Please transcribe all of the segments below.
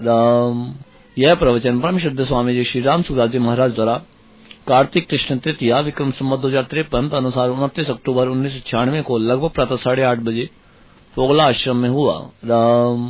राम। यह प्रवचन परम श्रद्धेय स्वामी जी श्री राम सुखदास जी महाराज द्वारा कार्तिक कृष्ण तृतीया विक्रम संवत 2053 अनुसार 29 अक्टूबर 1996 को लगभग प्रातः 8:30 बजे पोगला आश्रम में हुआ। राम।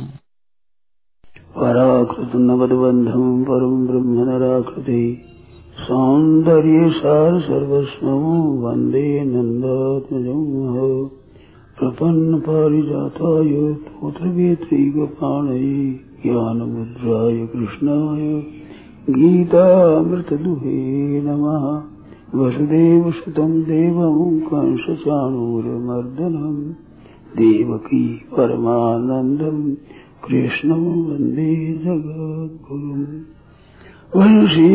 पराकृत नवदबंधम परम ब्रह्म नराकृति सौंदर्य सार सर्वस्वं वंदे नंदात्मजं प्रपन्न पारिजाताय तोत्रवेत्रैकपाणये ज्ञानमुद्राय कृष्णाय गीतामृतदुहे नमः। वसुदेवसुतं देवं कंसचाणूरमर्दनं देवकी परमानन्दं कृष्णं वन्दे जगद्गुरुम्। वंशी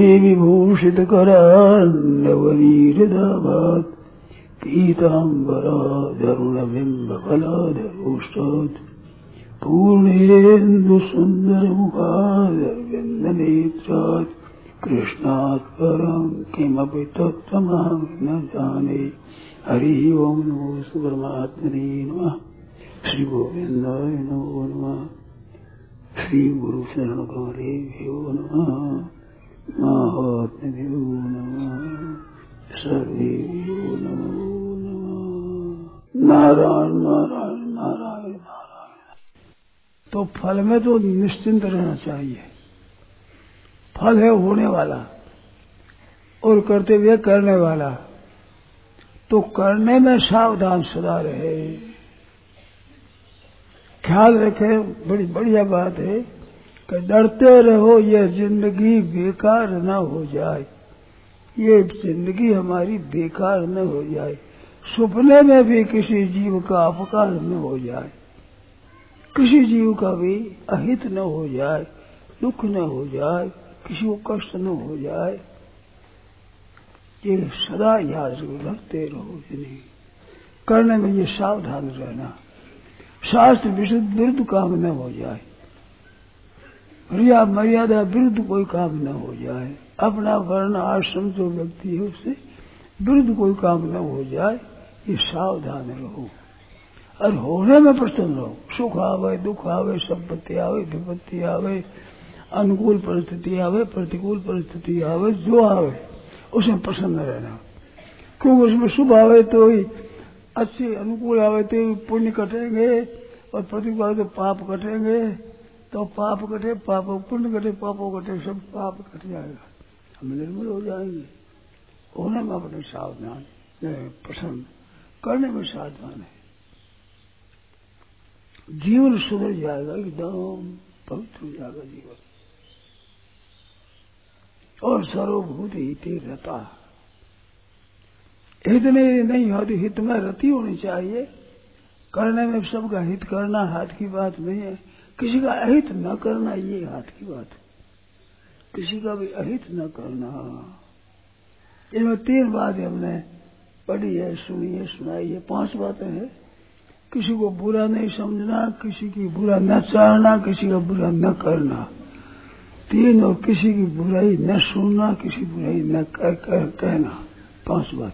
विभूषितकरान्नवनीरदाभात् पीताम्बराधरुणबिम्बफलाधरोष्टात् पूर्णेन्दुसुन्दरमुखादरविन्दनेत्रात् कृष्णात् परं किमपि तत्त्वमहं न जाने। हरिः ओम् नमो परमात्मने नमः। श्री गोविन्दाय नमो नमः। श्री गुरु शरण गौरेभ्यो नमः। महात्म्यो नमः। सर्वेभ्यो नमो नमः। नारायण नारायण नारायण नारायण। तो फल में तो निश्चिंत रहना चाहिए। फल है होने वाला और करते हुए करने वाला, तो करने में सावधान सदा रहे, ख्याल रखे। बड़ी बढ़िया बात है कि डरते रहो ये जिंदगी बेकार न हो जाए, ये जिंदगी हमारी बेकार न हो जाए, सपने में भी किसी जीव का अपकार न हो जाए, किसी जीव का भी अहित न हो जाए, दुख न हो जाए, किसी को कष्ट न हो जाए। ये सदा याद रखते रहो। जिन्हें करने में ये सावधान रहना, शास्त्र विरुद्ध विरुद्ध काम न हो जाए, रिया मर्यादा विरुद्ध कोई काम न हो जाए, अपना वर्ण आश्रम जो व्यक्ति है उससे विरुद्ध कोई काम न हो जाए। ये सावधान रहो और होने में प्रसन्न रहो। सुख आवे दुख आवे, संपत्ति आवे विपत्ति आवे, अनुकूल परिस्थिति आवे प्रतिकूल परिस्थिति आवे, जो आवे उसमें प्रसन्न रहना। क्योंकि उसमें शुभ आवे तो ही अच्छे, अनुकूल आवे तो पुण्य कटेंगे और प्रतिकूल आवे तो पाप कटेंगे। तो पाप कटे पापों, पुण्य कटे पापों कटे, सब पाप कट जाएगा, हम निर्मल हो जाएंगे। होने में अपने सावधान, प्रसन्न, करने में सावधान है। जीवन सुधर जाएगा, एकदम पवित्र हो जाएगा जीवन। और सर्वभूति हिते रता, हित नहीं होती, हित में रति होनी चाहिए। करने में सबका हित करना हाथ की बात नहीं है, किसी का अहित न करना ये हाथ की बात है। किसी का भी अहित न करना। इनमें 3 बातें हमने पढ़ी है, सुनी है, सुनाई है, 5 बातें हैं। किसी को बुरा नहीं समझना, किसी की बुरा न चाहना, किसी का बुरा न करना, 3, और किसी की बुराई न सुनना, किसी बुराई न कहना, 5 बात।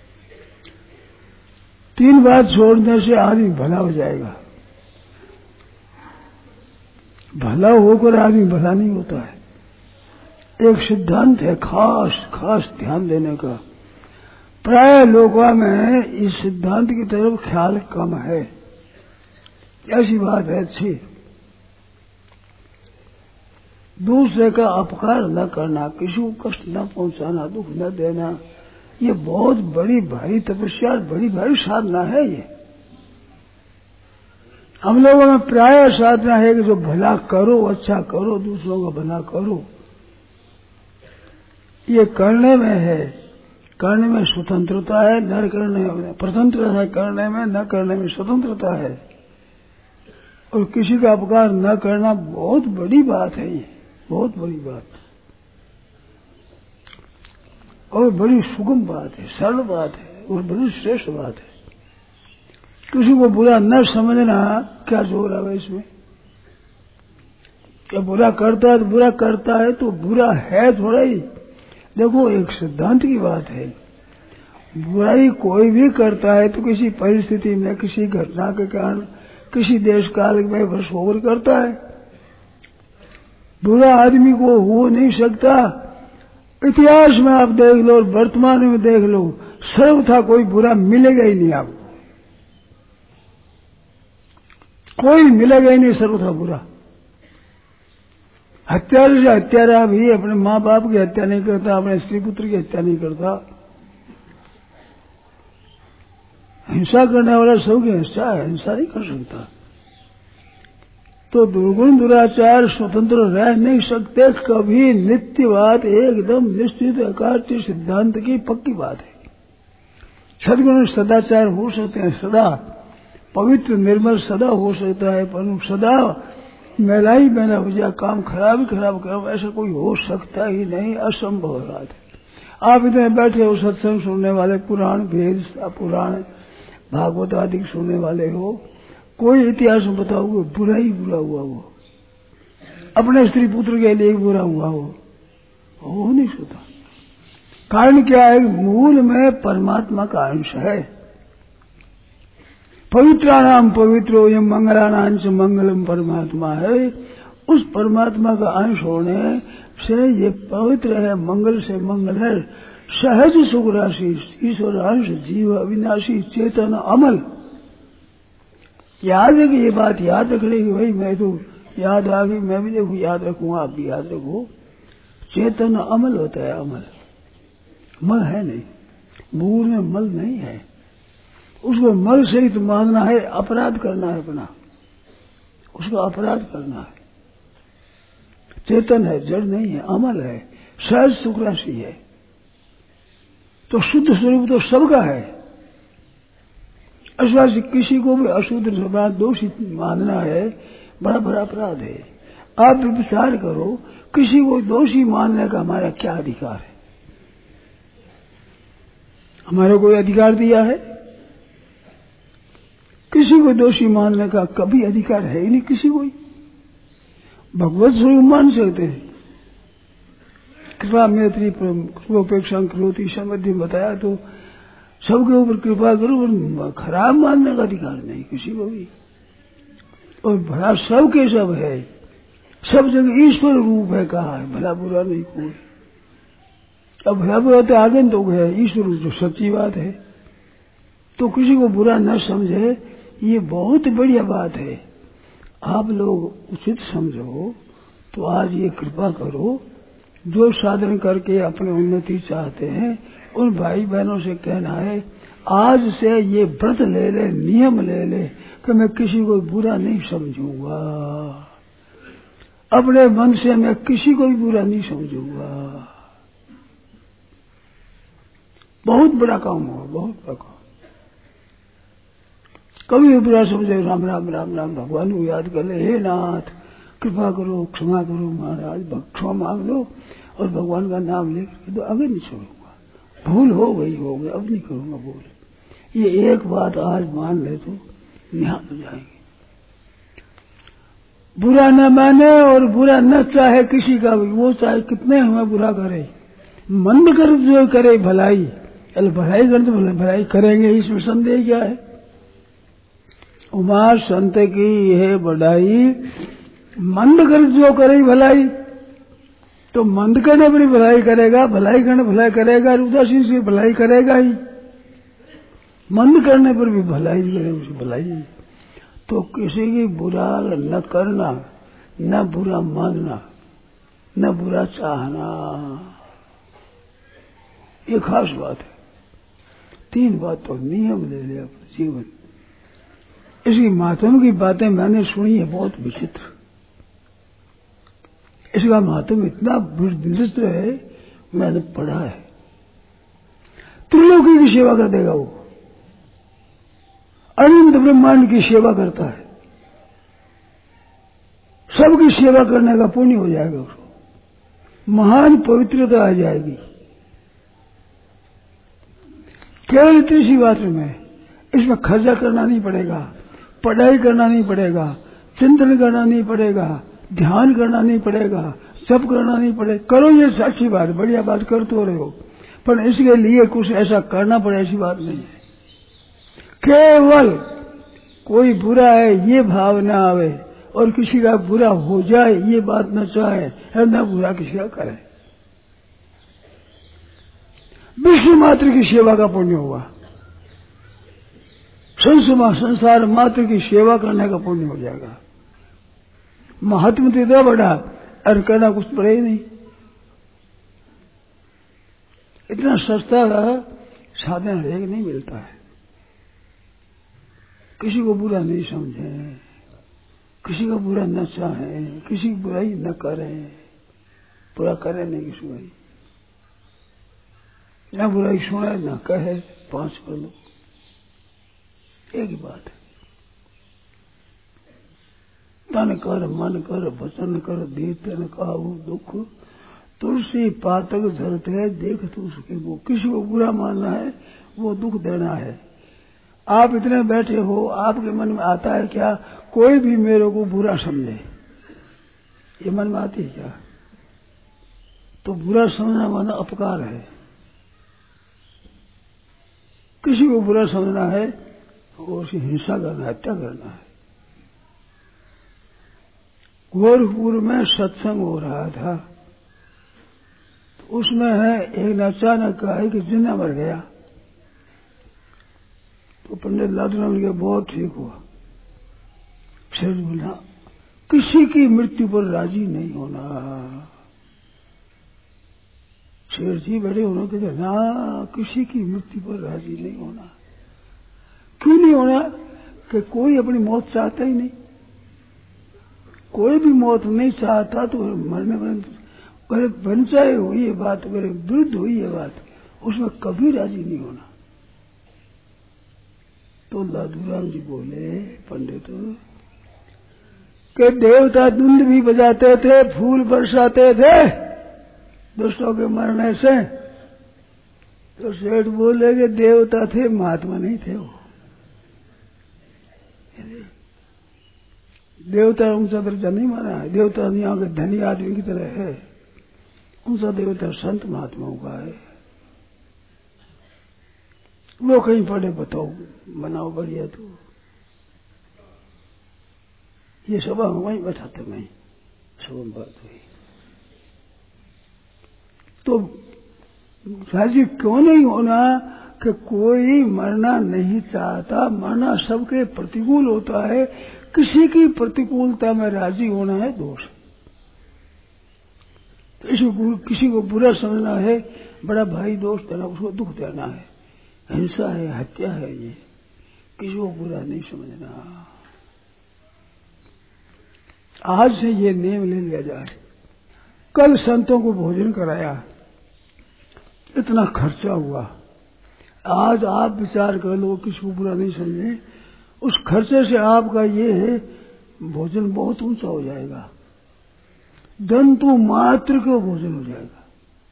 3 बात छोड़ने से आदमी भला हो जाएगा। भला होकर आदमी भला नहीं होता है। एक सिद्धांत है खास ध्यान देने का। प्राय लोगों में इस सिद्धांत की तरफ ख्याल कम है। ऐसी बात है अच्छी। दूसरे का अपकार न करना, किसी को कष्ट न पहुंचाना, दुख न देना, ये बहुत बड़ी भारी तपस्या, बड़ी भारी साधना है। ये हम लोगों में प्राय साधना है कि जो भला करो, अच्छा करो, दूसरों का भला करो। ये करने में है, करने में स्वतंत्रता है, न करने में प्रतंत्रता है, करने में न करने में स्वतंत्रता है। और किसी का अपकार न करना बहुत बड़ी बात है, ये बहुत बड़ी बात और बड़ी सुगम बात है, सरल बात है और बड़ी श्रेष्ठ बात है। किसी को बुरा न समझना, क्या जोर है इसमें? क्या बुरा करता है तो बुरा करता है तो बुरा है थोड़ा ही। देखो एक सिद्धांत की बात है, बुराई कोई भी करता है तो किसी परिस्थिति में, किसी घटना के कारण, किसी देश काल में वर्ष होकर करता है। बुरा आदमी को हो नहीं सकता। इतिहास में आप देख लो और वर्तमान में देख लो, सर्वथा कोई बुरा मिलेगा ही नहीं आपको, कोई मिलेगा ही नहीं सर्वथा बुरा। हत्यारे से हत्यारा भी अपने माँ बाप की हत्या नहीं करता, अपने स्त्री पुत्र की हत्या नहीं करता। हिंसा करने वाला सबकी हिंसा है, हिंसा नहीं कर सकता। तो दुर्गुण दुराचार स्वतंत्र रह नहीं सकते कभी। नित्यवाद एकदम निश्चित एकार्थ सिद्धांत की पक्की बात है। सद्गुण सदाचार हो सकते हैं, सदा पवित्र निर्मल सदा हो सकता है, पर सदा मेला ही मेला हो जाए, काम खराब ही खराब करो, ऐसा कोई हो सकता ही नहीं, असंभव बात है। आप इतने बैठे हो, सत्संग सुनने वाले, पुराण वेद पुराण भागवत आदि सुनने वाले हो, कोई इतिहास में बताओगे बुरा ही बुरा हुआ हो, अपने स्त्री पुत्र के लिए बुरा हुआ हो नहीं सकता। कारण क्या है? मूल में परमात्मा का अंश है। पवित्राणाम पवित्रो यम मंगलानां च मंगलम परमात्मा है। उस परमात्मा का अंश होने से ये पवित्र है, मंगल से मंगल है, सहज सुख राशि, ईश्वर अंश, जीव अविनाशी, चेतन अमल। याद है कि ये बात याद रख लेगी भाई, मैं तो याद आ गई, मैं भी देखो याद रखूंगा, आप भी याद रखो। चेतन अमल होता है, अमल मल है नहीं, मूल में मल नहीं है। उसको मल सहित मानना है, अपराध करना है अपना, उसको अपराध करना है। चेतन है, जड़ नहीं है, अमल है, सहज सुख राशि है। तो शुद्ध स्वरूप तो सबका है। अश्वासी किसी को भी अशुद्ध स्वभाव दोषी मानना है, बड़ा बड़ा अपराध है। आप भी विचार करो, किसी को दोषी मानने का हमारा क्या अधिकार है? हमारे कोई अधिकार दिया है? किसी को दोषी मानने का कभी अधिकार है ही नहीं किसी को। भगवत स्वरूप मान सकते हैं। कृपा मैत्री कृपोपेक्षा करोति संबंधी बताया, तो सबके ऊपर कृपा करो, खराब मानने का अधिकार नहीं किसी को भी। और भला सब के सब है, सब जगह ईश्वर रूप है, कहा है भला बुरा नहीं कोई। अब भला बुरा तो आगंतुक है, ईश्वर रूप तो सच्ची बात है। तो किसी को बुरा न समझे, ये बहुत बढ़िया बात है। आप लोग उचित समझो तो आज ये कृपा करो, जो साधन करके अपनी उन्नति चाहते हैं उन भाई बहनों से कहना है, आज से ये व्रत ले ले, नियम ले ले कि मैं किसी को बुरा नहीं समझूंगा, अपने मन से मैं किसी को भी बुरा नहीं समझूंगा। बहुत बड़ा काम होगा, बहुत बड़ा काम। कभी बुरा समझे, राम राम राम राम भगवान को याद कर ले, हे नाथ कृपा करो, क्षमा करो महाराज, क्षमा मांग लो और भगवान का नाम लेकर तो आगे नहीं छोड़ूंगा। भूल हो गई, अब नहीं करूंगा भूल। ये एक बात आज मान ले तो निहाल हो जाएंगे। बुरा न माने और बुरा न चाहे किसी का भी, वो चाहे कितने हमें बुरा करे, मंद कर जो करे भलाई, चल भलाई कर तो भलाई करेंगे, इसमें संदेह क्या है? उमा संत की है बढ़ाई, मंद कर जो करे भलाई, तो मंद करने पर भलाई करेगा, भलाई करने भलाई करेगा, उदासीन से भलाई करेगा ही। मंद करने पर भी भलाई करे, उसे भलाई। तो किसी की बुरा न करना, न बुरा मानना, न बुरा चाहना, ये खास बात है। 3 बात तो नियम ले लिया अपने जीवन। इसकी महात्मा की बातें मैंने सुनी है, बहुत विचित्र। इसका महात्मा इतना विचित्र है, मैंने पढ़ा है। त्रिलोकी की सेवा कर देगा वो, अनंत ब्रह्मांड की सेवा करता है, सबकी सेवा करने का पुण्य हो जाएगा उसको, महान पवित्रता आ जाएगी। केवल इतनी सी बात में, इसमें खर्चा करना नहीं पड़ेगा, पढ़ाई करना नहीं पड़ेगा, चिंतन करना नहीं पड़ेगा, ध्यान करना नहीं पड़ेगा, जप करना नहीं पड़ेगा। करो ये अच्छी बात, बढ़िया बात कर तो रहे हो, पर इसके लिए कुछ ऐसा करना पड़े ऐसी बात नहीं है। केवल कोई बुरा है ये भाव न आवे, और किसी का बुरा हो जाए ये बात न चाहे और न बुरा किसी का करे। विश्व मात्र की सेवा का पुण्य हुआ, संसार मात्र की सेवा करने का पुण्य हो जाएगा। महात्मा तो इतना बड़ा और करना कुछ पड़े ही नहीं। इतना सस्ता साधन हरेक नहीं मिलता है। किसी को बुरा नहीं समझें, किसी का बुरा न चाहें, किसी की बुराई न करें, बुरा करें नहीं किसी बुराई, न बुराई सुने न कहे, 5 कर लो, एक ही बात है। तन कर मन कर वचन कर देते न काहू दुख, तुलसी पातक धरते है देख तू उसके वो। किसी को बुरा मानना है वो दुख देना है। आप इतने बैठे हो, आपके मन में आता है क्या कोई भी मेरे को बुरा समझे? ये मन में आती है क्या? तो बुरा समझना माना अपकार है। किसी को बुरा समझना है और उसकी हिंसा करना, हत्या करना है। गोरखपुर में सत्संग हो रहा था, तो उसमें है एक अचानक कहा है कि जिन्ना मर गया, तो पंडित लादूराम ने बहुत ठीक हुआ। फिर बोला किसी की मृत्यु पर राजी नहीं होना। शेर जी बड़े उन्होंने कहते ना, किसी की मृत्यु पर राजी नहीं होना। क्यों नहीं होना? कि कोई अपनी मौत चाहता ही नहीं। कोई भी मौत नहीं चाहता तो मरने मेरे पंचायत हुई ये बात, मेरे विरुद्ध हुई ये बात, उसमें कभी राजी नहीं होना। तो लादूराम जी बोले पंडित के देवता धुंध भी बजाते थे, फूल बरसाते थे दुष्टों के मरने से। तो सेठ बोले कि देवता थे, महात्मा नहीं थे वो। देवता ऊंचा दर्जा नहीं माना है। देवता यहाँ के धनी आदमी की तरह है। ऊंचा देवता संत महात्माओं का है। वो कहीं पढ़े बताओ, बनाओ बढ़िया। तो ये सभा में वहीं बैठाते मैं सब बात हुई। तो राजी क्यों नहीं होना कि कोई मरना नहीं चाहता, मरना सबके प्रतिकूल होता है। किसी की प्रतिकूलता में राजी होना है दोष। तो किसी को बुरा समझना है, बड़ा भाई दोस्त देना, उसको दुख देना है, हिंसा है, हत्या है। ये किसी को बुरा नहीं समझना। आज से ये नियम ले लिया जाए। कल संतों को भोजन कराया, इतना खर्चा हुआ। आज आप विचार कर लो, किसी को बुरा नहीं समझे, उस खर्चे से आपका ये है भोजन बहुत ऊंचा हो जाएगा। दंतु मात्र का भोजन हो जाएगा।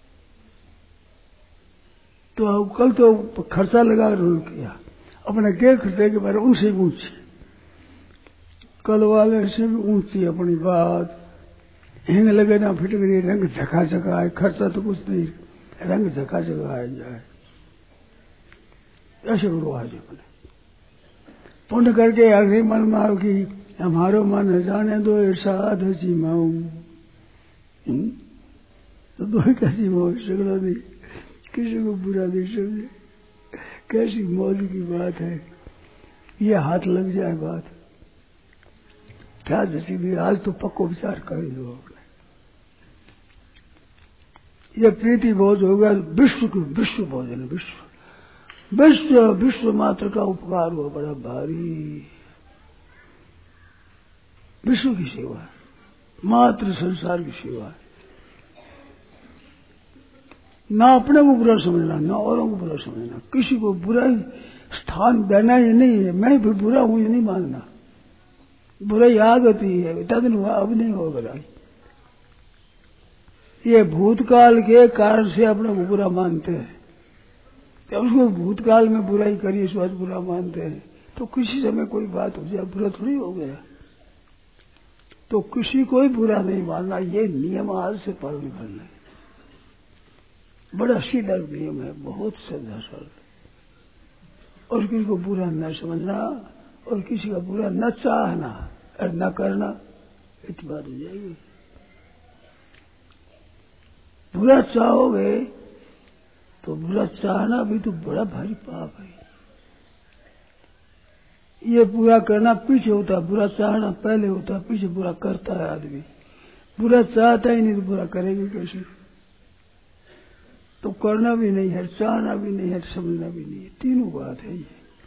तो कल तो खर्चा लगा रोल किया, अपने के खर्चे के बारे उनसे भी ऊंची, कल वाले से भी ऊंची अपनी बात। हिंग लगे ना फिट गई, रंग झका झका है, खर्चा तो कुछ नहीं, रंग झका झका आ जाए। ऐसे करो आज अपने पुण्य करके अग्नि मन मारो कि हमारो मन जाने दो इरशाद जी माऊ। तो दो कैसी मौज सगड़ा नहीं, किसी को बुरा नहीं समझे। कैसी मौज की बात है। ये हाथ लग जाए बात क्या जैसी भी। आज तो पक्को विचार कर लो अपने। ये प्रीति भोज होगा विश्व की, विश्व भोजन, विश्व मात्र का उपकार हुआ बड़ा भारी। विश्व की सेवा, मात्र संसार की सेवा। ना अपने को बुरा समझना, ना औरों को बुरा समझना, किसी को बुरा स्थान देना ही नहीं है। मैं भी बुरा हूं ये नहीं मानना। बुराई आगती है, तदन हुआ, अब नहीं होगा। ये भूतकाल के कारण से अपने को बुरा मानते हैं। जब उसको भूतकाल में बुराई करी, इस बात बुरा मानते हैं, तो किसी समय कोई बात हो जाए बुरा थोड़ी हो गया। तो किसी को ही बुरा नहीं मानना, ये नियम आज से पालन करना है। बड़ा सीधा नियम है, बहुत सीधा सरल। और किसी को बुरा न समझना और किसी का बुरा न चाहना और न करना। इतनी बात हो जाएगी। बुरा चाहोगे तो बुरा चाहना भी तो बड़ा भारी पाप है। ये बुरा करना पीछे होता है, बुरा चाहना पहले होता है, पीछे बुरा करता है आदमी। बुरा चाहता ही नहीं तो बुरा करेगी कैसे? तो करना भी नहीं है, चाहना भी नहीं है, समझना भी नहीं है, तीनों बात है ये।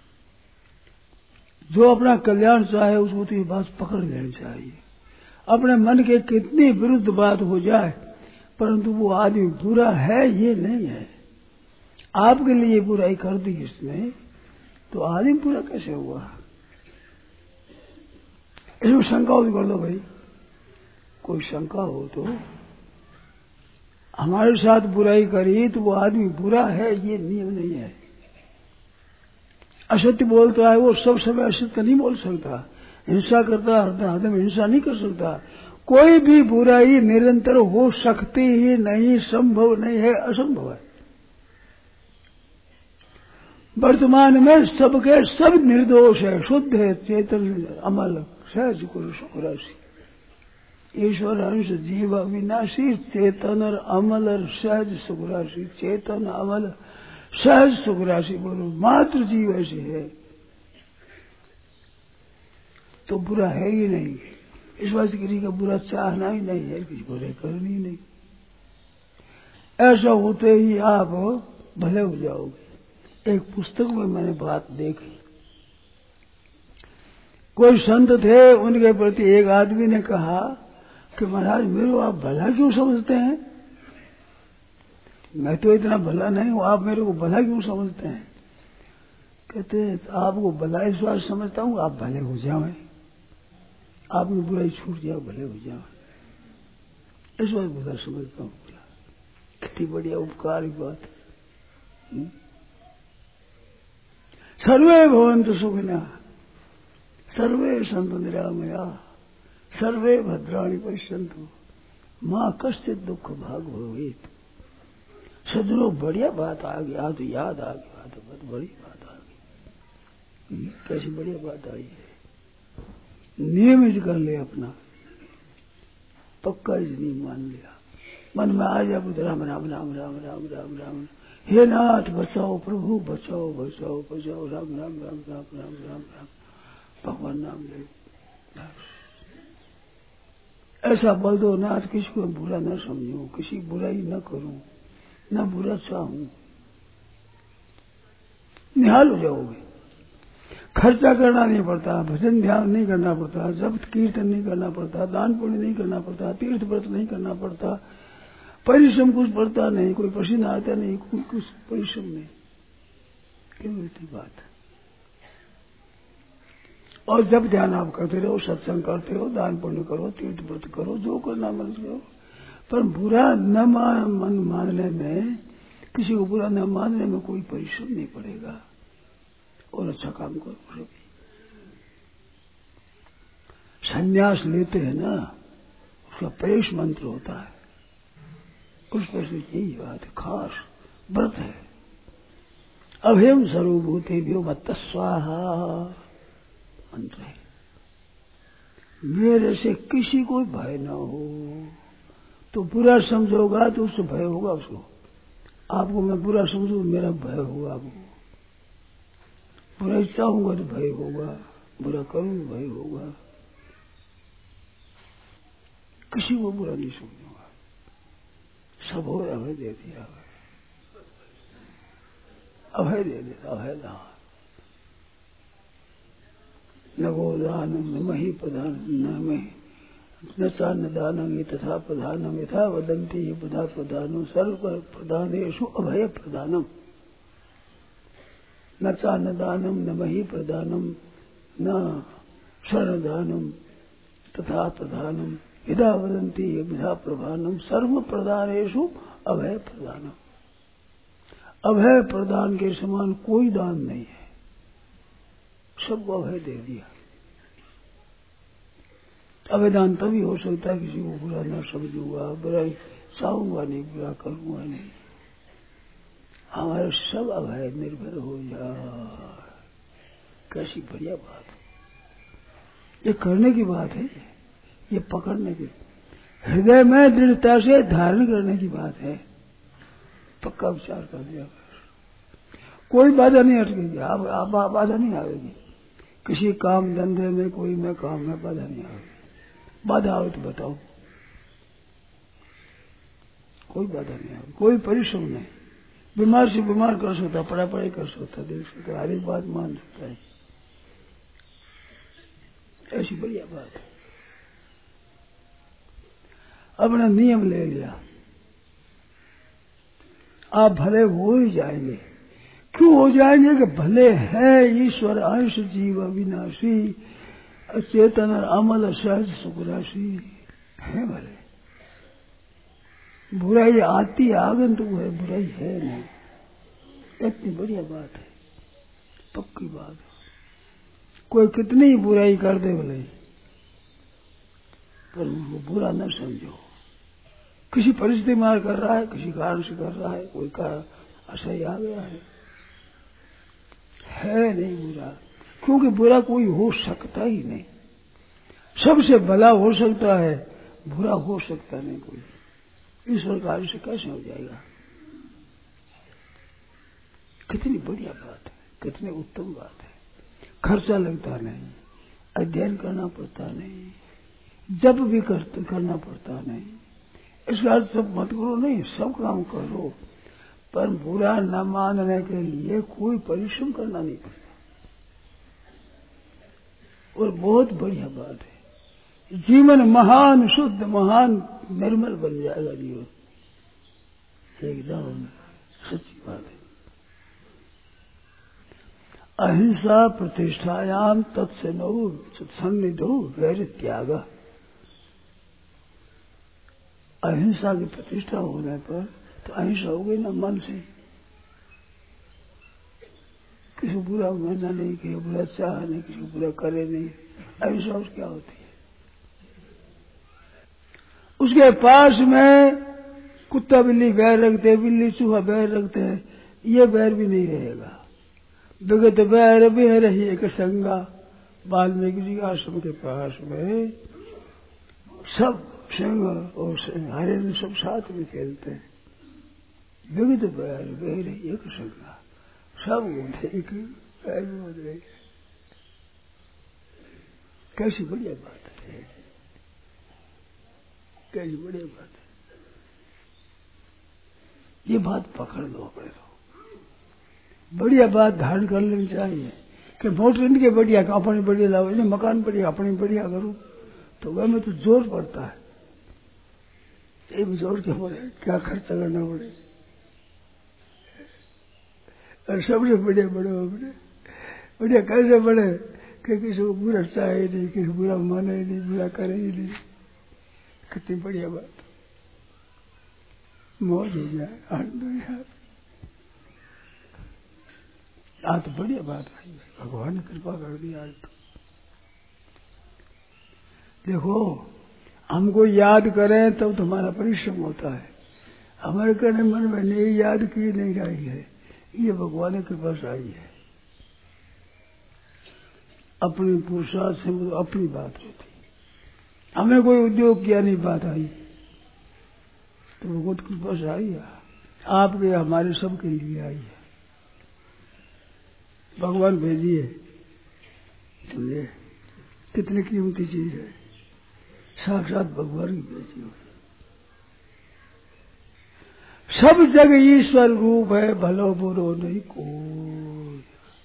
जो अपना कल्याण चाहे उसको तो ये बात पकड़ लेनी चाहिए। अपने मन के कितनी विरुद्ध बात हो जाए परंतु वो आदमी बुरा है ये नहीं है। आपके लिए बुराई कर दी इसने तो आदमी बुरा कैसे हुआ? इसमें शंका भी कर दो भाई, कोई शंका हो तो। हमारे साथ बुराई करी तो वो आदमी बुरा है ये नियम नहीं है। असत्य बोलता है वो सब समय असत्य नहीं बोल सकता। हिंसा करता हरदम हिंसा नहीं कर सकता। कोई भी बुराई निरंतर हो सकती ही नहीं, संभव नहीं है, असंभव है। वर्तमान में सबके सब निर्दोष है, शुद्ध है, चेतन अमल सहज गुरु सुखराशि ईश्वर अंश जीव अविनाशी चेतन और अमल और सहज सुखराशि चेतन अमल सहज सुखराशि बोलो मात्र जीव ऐसे है तो बुरा है ही नहीं। इस बात किसी का बुरा चाहना ही नहीं है, किसी बुराई करनी नहीं। ऐसा होते ही आप भले हो जाओगे। एक पुस्तक में मैंने बात देखी, कोई संत थे, उनके प्रति एक आदमी ने कहा कि महाराज मेरे को आप भला क्यों समझते हैं? मैं तो इतना भला नहीं हूं, आप मेरे को भला क्यों समझते हैं? कहते हैं आपको भला इस बात समझता हूं आप भले हो जाओ, आप में बुराई छूट जाओ, भले हो जाओ, इस बात बुरा समझता हूं। कितनी बढ़िया उपकार की बात। सर्वे भवन्तु सुखिनः सर्वे सन्तु निरामया सर्वे भद्राणि पश्यन्तु मां कश्चित् दुख भाग भवेत्। सदरो बढ़िया बात आ गई, आज तो याद आ गई, बात बहुत बड़ी बात आ गई। कैसी बढ़िया बात आई है। नियमित कर ले अपना, पक्का इस नियम मान लिया, मन में आ जाए राम राम राम राम राम राम राम, हे नाथ बचाओ, प्रभु बचाओ बचाओ बचाओ, राम राम राम राम राम राम राम, भगवान नाम ले। ऐसा बोल दो नाथ किसी को बुरा न समझूं, किसी बुराई न करूं, न बुरा चाहूं, निहाल हो जाओगे। खर्चा करना नहीं पड़ता, भजन ध्यान नहीं करना पड़ता, जप कीर्तन नहीं करना पड़ता, दान पुण्य नहीं करना पड़ता, तीर्थ व्रत नहीं करना पड़ता, परिश्रम कुछ पड़ता नहीं, कोई पसीना आता नहीं, कोई कुछ परिश्रम नहीं, केवल इतनी बात। और जब ध्यान आप करते रहो, सत्संग करते हो, दान पुण्य करो, तीर्थ व्रत करो, जो करना मन करो, पर बुरा न मन मानने में, किसी को बुरा न मानने में कोई परिश्रम नहीं पड़ेगा और अच्छा काम करो। संन्यास लेते हैं ना, उसका प्रेष मंत्र होता है, उस पर से यही बात है, खास व्रत है। अभयम सर्वभूतेभ्यो मत्तः स्वाहा मंत्र है। मेरे से किसी को भय न हो, तो बुरा समझोगा तो उससे भय होगा उसको। आपको मैं बुरा समझू मेरा भय होगा, आपको बुरा चाहूंगा तो भय होगा, बुरा करूं तो भय होगा। किसी को बुरा नहीं समझूंगा, सब हो अभय दे दिया, अभय दे दिया, अभय दान। न गोदानम न मही प्रधान न चान्न दानम तथा प्रधानम यथा वदंती पदा प्रधानो सर्व प्रधानेषु अभय प्रधानम। न चान्न दानम न मही प्रधानम न शरण दानम तथा प्रधानम यथा वदंती विधा प्रधानम सर्व प्रधानेषु अभय प्रधानम। अभय प्रदान के समान कोई दान नहीं है, सबको अभय दे दिया। अभयदान तभी हो सकता है किसी को बुरा न समझूंगा, बुरा चाहूंगा नहीं, बुरा करूंगा नहीं, हमारे सब अभय निर्भर हो जाए। कैसी बढ़िया बात है, ये करने की बात है, ये पकड़ने की, हृदय में दृढ़ता से धारण करने की बात है। पक्का विचार कर दिया, कोई बाधा नहीं अटकेगी, आप बाधा नहीं आएगी। किसी काम धंधे में, कोई में काम में बाधा नहीं आएगी। बाधा आवे तो बताओ, कोई बाधा नहीं आएगी, कोई परिश्रम नहीं। बीमार से बीमार कर सकता, पढ़ाई कर सकता, देख सकता, हर एक बात मान सकता है। ऐसी बढ़िया बात है। अपना नियम ले लिया, आप भले हो ही जाएंगे। क्यों हो जाएंगे? कि भले है ईश्वर अंश जीव अविनाशी, अचेतन अमल सहज सुखराशि है। भले बुराई आती आगंतुक है, बुराई है नहीं। इतनी बढ़िया बात है, पक्की बात है। कोई कितनी बुराई कर दे भले, पर वो बुरा न समझो। किसी परिस्थिति मार कर रहा है, किसी कारण से कर रहा है, कोई का असह्य आ गया है नहीं बुरा। क्योंकि बुरा कोई हो सकता ही नहीं। सबसे भला हो सकता है, बुरा हो सकता नहीं कोई। ईश्वर कार्य से कैसे हो जाएगा? कितनी बढ़िया बात है, कितनी उत्तम बात है। खर्चा लगता नहीं, अध्ययन करना पड़ता नहीं, जप भी करना पड़ता नहीं। इसका अर्थ सब मत करो नहीं, सब काम करो, पर बुरा न मानने के लिए कोई परिश्रम करना नहीं पड़ता। और बहुत बढ़िया बात है, जीवन महान शुद्ध महान निर्मल बन जाएगा जीवन। एकदम सच्ची बात है। अहिंसा प्रतिष्ठायाम तत्सनो सन्निधो वैर त्याग। अहिंसा की प्रतिष्ठा होने पर तो अहिंसा हो गई ना मन से। किसी बुरा मानना नहीं, किसी बुरा चाह नहीं, किसी बुरा करे नहीं। अहिंसा उस क्या होती है? उसके पास में कुत्ता बिल्ली बैर रखते हैं, बिल्ली चूहा बैर रखते हैं, ये बैर भी नहीं रहेगा। विगत बैर भी रही एक संगा। वाल्मीकि जी आश्रम के पास में सब सिंह और हरिण सब साथ में खेलते हैं। विगत बैर भी रही एक संगा, सब एक रहे। कैसी बढ़िया बात है, कैसी बढ़िया बात है। ये बात पकड़ लो अपने तो। बढ़िया बात धारण कर लेनी चाहिए कि मोटर इनके बढ़िया, अपनी बढ़िया लाओ, इन्हें मकान बढ़िया, अपनी बढ़िया करो, तो घर में तो जोर पड़ता है। एक जोर के बोले क्या खर्चा करना पड़े, और सबसे बढ़िया बड़े अपने बढ़िया कैसे बड़े कि किसी को बुरा चाहे नहीं, किसी को बुरा माने ही नहीं, बुरा करे ही नहीं। कितनी बढ़िया बात, मौज हो जाए आनंद। आज तो बढ़िया बात आई, भगवान ने कृपा कर दी आज तो। देखो, हमको याद करें तब तो हमारा परिश्रम होता है। हमारे कहने मन में नहीं याद की नहीं आई है, ये भगवान की कृपा से आई है। अपनी पुरुषार्थ से तो अपनी बात होती, हमें कोई उद्योग किया नहीं बात आई, तो भगवत कृपा से आई है। आपके हमारे सबके लिए आई है। भगवान भेजिए, समझे कितनी कीमती चीज है। साक्षात भगवान की भेजी हुई। सब जग ईश्वर रूप है, भलो बुरो नहीं कोई।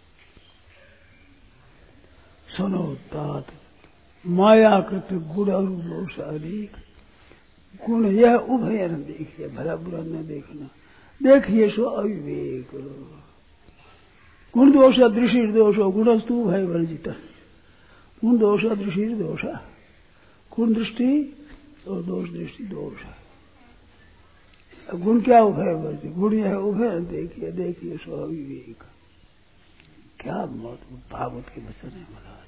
सुनो तात मायाकृत गुण और दोष अनेक। गुण यह उभय न देखिए, भला बुरा न देखना, देखिए सो अविवेक। गुण दोष दृष्टि दोष, गुणस्तु भय वर्जित। गुण दोष दृष्टि दोष, गुण दृष्टि और दोष दृष्टि दोष। गुण क्या उभय वर्जित, गुण यह उभय देखिए, देखिए सो अविवेक। क्या भागवत के वचन है महाराज।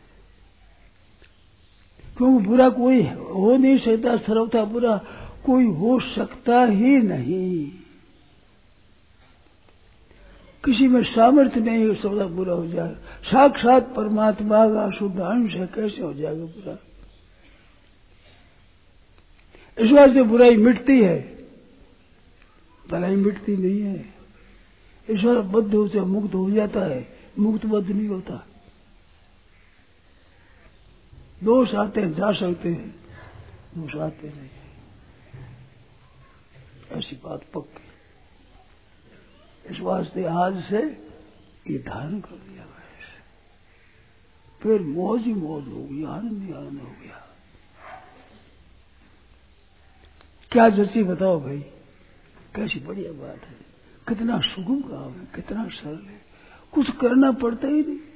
क्योंकि बुरा कोई हो नहीं सकता, सर्वथा बुरा कोई हो सकता ही नहीं। किसी में सामर्थ्य नहीं हो सकता बुरा हो जाए। साक्षात परमात्मा का शुद्ध अंश है, कैसे हो जाएगा बुरा? इस वास्ते बुराई मिटती है, भलाई मिटती नहीं है। ईश्वर बद्ध से मुक्त हो जाता है, मुक्त बद्ध नहीं होता। दोष आते हैं, जा सकते हैं, दोष आते नहीं, ऐसी बात पक्की। इस वास्ते आज से ये धारण कर दिया गया, फिर मौज ही मौज हो गई, आनंद ही आनंद हो गया। क्या जैसी बताओ भाई, कैसी बढ़िया बात है, कितना सुगम काम है, कितना सरल है, कुछ करना पड़ता ही नहीं,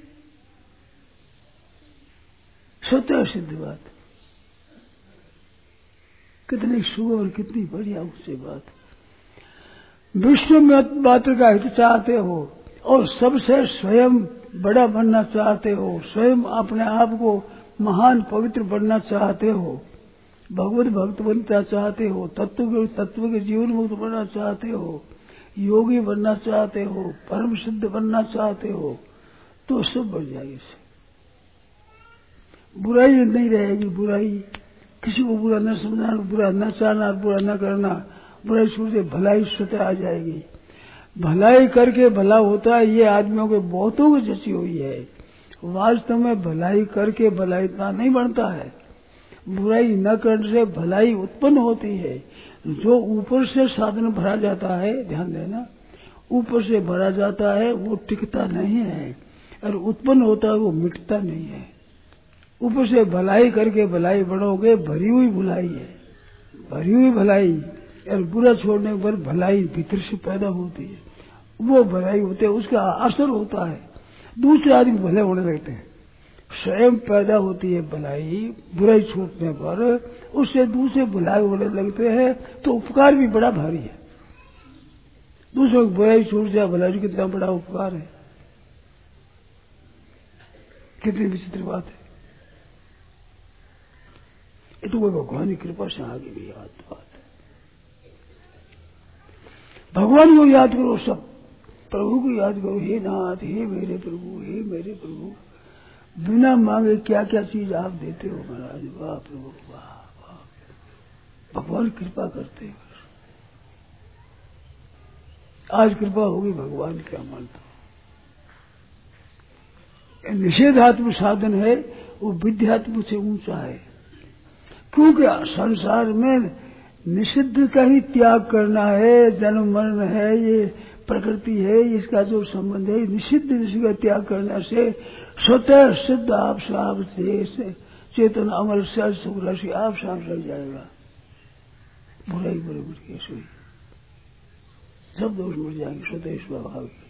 स्वतः सिद्ध बात, कितनी सुगम और कितनी बढ़िया उससे बात। विश्व में मात्र का हित चाहते हो और सबसे स्वयं बड़ा बनना चाहते हो, स्वयं अपने आप को महान पवित्र बनना चाहते हो, भगवत भक्त बनना चाहते हो, तत्व के जीवन मुक्त बनना चाहते हो, योगी बनना चाहते हो, परम सिद्ध बनना चाहते हो, तो सब बढ़ जाएगी। बुराई नहीं रहेगी, बुराई किसी को बुरा न समझना, बुरा न चाहना, बुरा न करना, बुराई छूट से भलाई स्वतः आ जाएगी। भलाई करके भला होता है, ये आदमियों के बहुतों की जची हुई है। वास्तव में भलाई करके भलाई इतना नहीं बनता है, बुराई न करने से भलाई उत्पन्न होती है। जो ऊपर से साधन भरा जाता है, ध्यान देना, ऊपर से भरा जाता है वो टिकता नहीं है, और उत्पन्न होता है वो मिटता नहीं है। ऊपर से भलाई करके भलाई बढ़ोगे, भरी हुई भुलाई है, भरी हुई भलाई, और बुरा छोड़ने पर भलाई भीतर से पैदा होती है, वो भलाई होते है, उसका असर होता है, दूसरे आदमी भले होने लगते हैं। स्वयं पैदा होती है भलाई, बुराई छूटने पर उससे दूसरे भलाई होने लगते हैं, तो उपकार भी बड़ा भारी है। दूसरों की बुराई छूट जाए, भलाई कितना बड़ा उपकार है, कितनी विचित्र बात है। ये तो कोई भगवान की कृपा से आगे भी याद बात है। भगवान को याद करो, सब प्रभु को याद करो, हे नाथ, हे मेरे प्रभु, हे मेरे प्रभु, बिना मांगे क्या क्या चीज आप देते हो महाराज, वाह प्रभु वाह वाह। भगवान कृपा करते हैं, आज कृपा होगी भगवान क्या मानता। निषेधात्मक साधन है, वो विद्यात्मक से ऊंचा है, क्योंकि संसार में निषिद्ध का ही त्याग करना है, जन्म मरण है, ये प्रकृति है, इसका जो संबंध है, निषिद्ध इसका त्याग करने से स्वतः सिद्ध आप साफ से चेतन अमल सहज सुख राशि आप साफ लग जाएगा। बुराई बराबर कैसे हुई, सब दोष मिट जाएंगे, स्वतः स्वभाव की।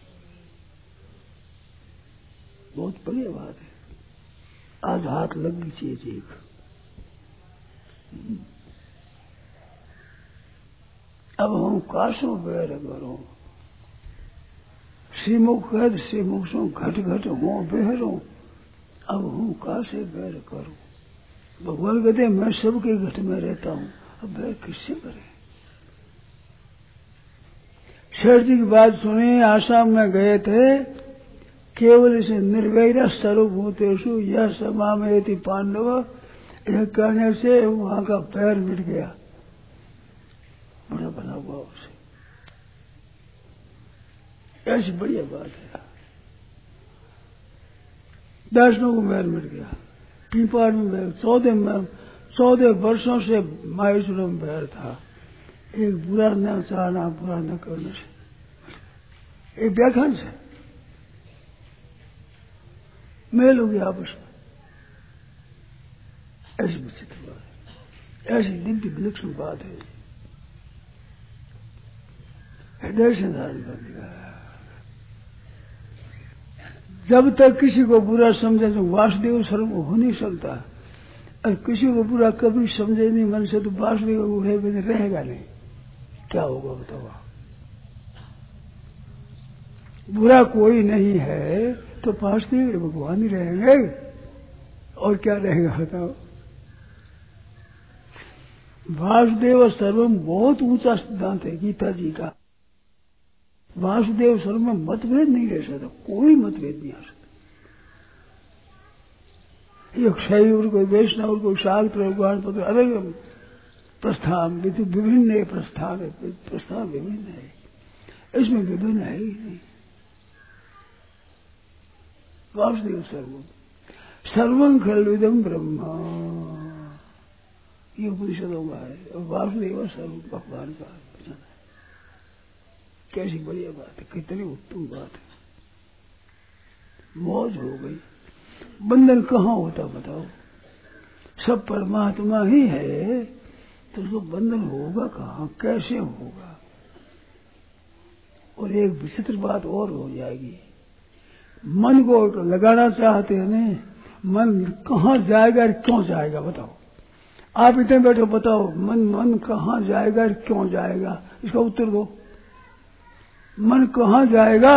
बहुत बढ़िया बात है, आज हाथ लग गई चीज एक। अब हम काशो बैर करो, श्रीमुख कहत श्रीमुख सो घट घट हो बहरो, अब हूं कासे बैर करूं। भगवान कहते हैं मैं सबके घट में रहता हूं, अब बैर किससे करे। शेठ जी की बात सुनी, आसाम में गए थे, केवल इसे निर्वैर सर्वभूतेषु यह समामेति पांडव, यह कहने से वहां का पैर मिट गया, बड़ा बना हुआ उसे। ऐसी बढ़िया बात है, दर्शनों को पैर मिट गया, पीपाड़ में बैर, 14 वर्षों से माहेश्वर में बैर था, एक बुरा न चाहना, बुरा न करने से, एक व्याख्यान से मेल हो गया आपस में। ऐसी विचित्र बात है, ऐसी दिव्य विलक्षण बात है, हृदय से धारण कर दिया। जब तक किसी को बुरा समझे तो वासुदेव सर्व हो नहीं सकता, और किसी को बुरा कभी समझे नहीं मन से तो वासुदेव रहेगा नहीं, क्या होगा बताओ। बुरा कोई नहीं है तो वासुदेव भगवान ही रहेंगे, और क्या रहेगा बताओ। वासुदेव सर्वम बहुत ऊंचा सिद्धांत है गीता जी का। वासुदेव सर्व में मतभेद नहीं रह सकता, कोई मतभेद नहीं आ सकता। एक शैव कोई वैष्णव कोई शाक्त कोई गौड़पत्र अलग प्रस्थान विभिन्न प्रस्थान है, प्रस्थान विभिन्न है, इसमें विभिन्न है ही नहीं। वासुदेव सर्वम सर्वं खलुदं ब्रह्मा, ये उपनिषदों का है। और वासुदेव सर्व भगवान का वचन है। कैसी बढ़िया बात है, कितनी उत्तम बात है। मौज हो गई। बंधन कहाँ होता बताओ? सब परमात्मा ही है तो उसको बंधन होगा कहाँ, कैसे होगा? और एक विचित्र बात और हो जाएगी, मन को लगाना चाहते हैं नहीं, मन कहाँ जाएगा और क्यों जाएगा बताओ? आप इतने बैठो, बताओ मन कहाँ जाएगा और क्यों जाएगा? इसका उत्तर दो। मन कहाँ जाएगा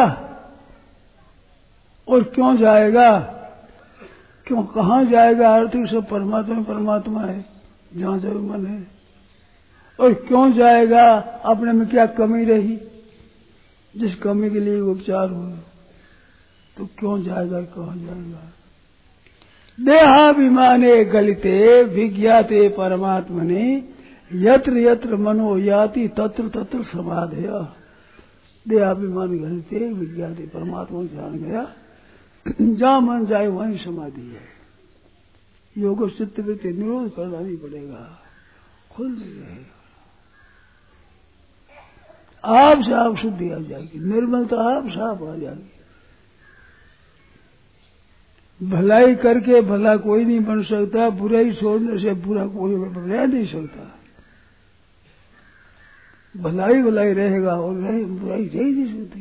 और क्यों जाएगा? क्यों कहाँ जाएगा? अर्थ सब परमात्मा है जहां जब मन है। और क्यों जाएगा? अपने में क्या कमी रही जिस कमी के लिए उपचार हुआ, तो क्यों जाएगा, कहाँ जाएगा? देहाभिमाने गलिते विज्ञाते परमात्मने यत्र यत्र मनो याति तत्र तत्र समाधेय। देहाभिमान गलिते विज्ञाते, परमात्मा जान गया, जहां मन जाए वहीं समाधि है। योग चित्त वृत्ति निरोध करना नहीं पड़ेगा, खुल नहीं रहेगा। आप साफ शुद्धि आ जाएगी, निर्मलता आप साफ आ जाएगी। भलाई करके भला कोई नहीं बन सकता, बुराई छोड़ने से बुरा कोई रह नहीं सकता। भलाई भलाई रहेगा और बुराई रह ही नहीं सकती।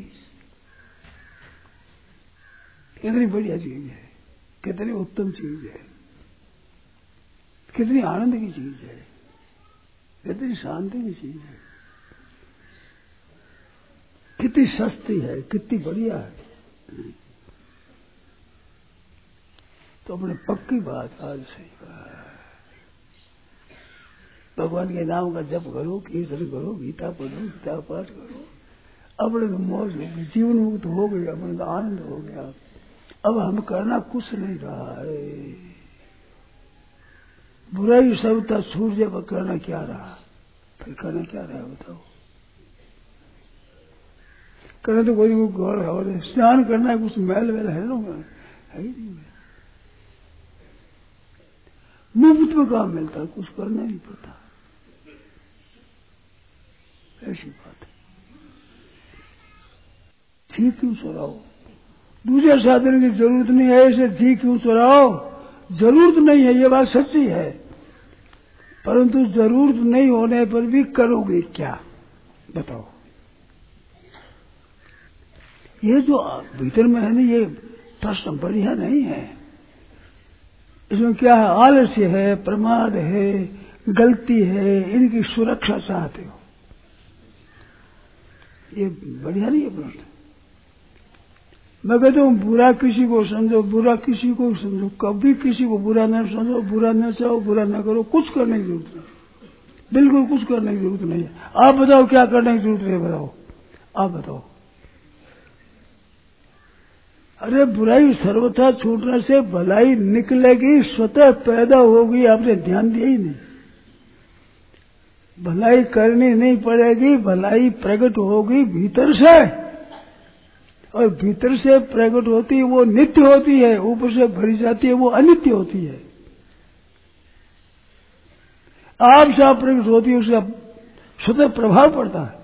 कितनी बढ़िया चीज है, कितनी उत्तम चीज है, कितनी आनंद की चीज है, कितनी शांति की चीज है, कितनी सस्ती है, कितनी बढ़िया है। तो अपने पक्की बात आज सही कहा। भगवान के नाम का जप करो, कीर्तन करो, गीता पढ़ो, गीता पाठ करो, अपने तो मौज होगी, जीवन मुक्त हो गई, अपने तो आनंद हो गया। अब हम करना कुछ नहीं रहा है। बुराई सबता छूट जाए, करना क्या रहा? फिर करना क्या रहा बताओ? करना तो कोई गौर है, स्नान करना है, कुछ मैल वैल है ना, है ही नहीं। मुफ्त में काम मिलता है, कुछ करना नहीं पड़ता। ऐसी बात है। ठीक क्यों चुराओ? दूसरे साधन की जरूरत नहीं है, ऐसे ठीक क्यों चुराओ? जरूरत नहीं है, ये बात सच्ची है, परंतु जरूरत नहीं होने पर भी करोगे क्या बताओ? ये जो भीतर में है ना, ये प्रश्न बढ़िया नहीं है। इसमें क्या है? आलस्य है, प्रमाद है, गलती है, इनकी सुरक्षा चाहते हो। ये बढ़िया नहीं है प्रश्न। मैं कहता हूं बुरा किसी को समझो, बुरा किसी को समझो, कभी किसी को बुरा न समझो, बुरा न चाहो, बुरा न करो, कुछ करने की जरूरत नहीं, बिल्कुल कुछ करने की जरूरत नहीं है। आप बताओ क्या करने की जरूरत है? बताओ, आप बताओ। अरे बुराई सर्वथा छूटने से भलाई निकलेगी, स्वतः पैदा होगी, आपने ध्यान दिया ही नहीं। भलाई करनी नहीं पड़ेगी, भलाई प्रकट होगी भीतर से, और भीतर से प्रकट होती है वो नित्य होती है, ऊपर से भरी जाती है वो अनित्य होती है। आप से प्रकट होती है, उसका स्वतः प्रभाव पड़ता है,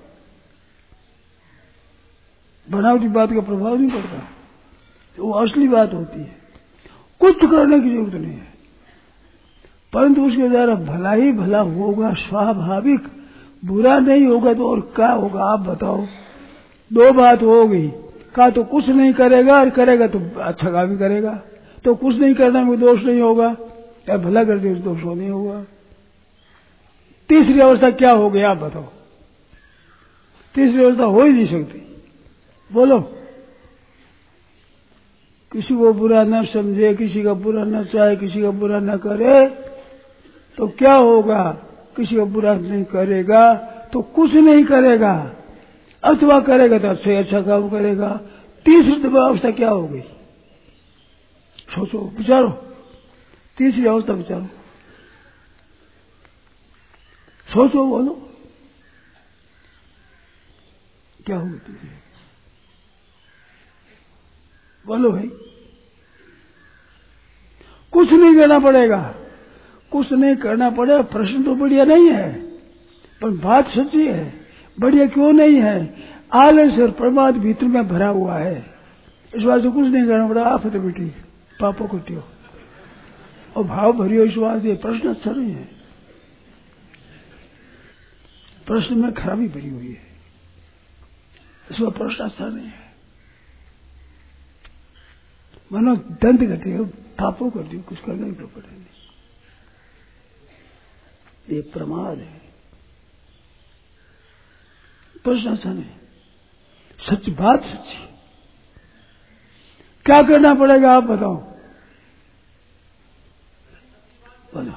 बनावटी बात का प्रभाव नहीं पड़ता, वो असली बात होती है। कुछ करने की जरूरत नहीं है, परंतु उसके द्वारा भला ही भला होगा, स्वाभाविक। बुरा नहीं होगा तो और क्या होगा आप बताओ? दो बात हो गई, का तो कुछ नहीं करेगा, और करेगा तो अच्छा काम ही करेगा, तो कुछ नहीं करने में दोष नहीं होगा, या भला करते तो दोष नहीं होगा। तीसरी अवस्था क्या हो गई आप बताओ? तीसरी अवस्था हो ही नहीं सकती। बोलो, किसी को बुरा न समझे, किसी का बुरा न चाहे, किसी का बुरा न करे, तो क्या होगा? किसी का बुरा नहीं करेगा तो कुछ नहीं करेगा, अथवा करेगा तो अच्छे अच्छा काम करेगा। तीसरी अवस्था क्या हो गई? सोचो, विचारो, तीसरी अवस्था विचारो। सोचो, बोलो क्या होगी तुझे? बोलो भाई। कुछ नहीं करना पड़ेगा, कुछ नहीं करना पड़ेगा। प्रश्न तो बढ़िया नहीं है, पर बात सच्ची है। बढ़िया क्यों नहीं है? आलस और प्रमाद भीतर में भरा हुआ है। इस बात से कुछ नहीं करना पड़ा। आफत बेटी पापों को ट्यो और भाव भरियो। इस बात से प्रश्न अच्छा नहीं है, प्रश्न में खराबी भरी हुई है। इसमें प्रश्न अच्छा नहीं है। मानो दंड घटे हो, पापों कर दियो, कुछ करने तो पड़े नहीं। ये प्रमाद है, प्रश्न अच्छा नहीं। सच बात सच्ची। क्या करना पड़ेगा आप बताओ? बोलो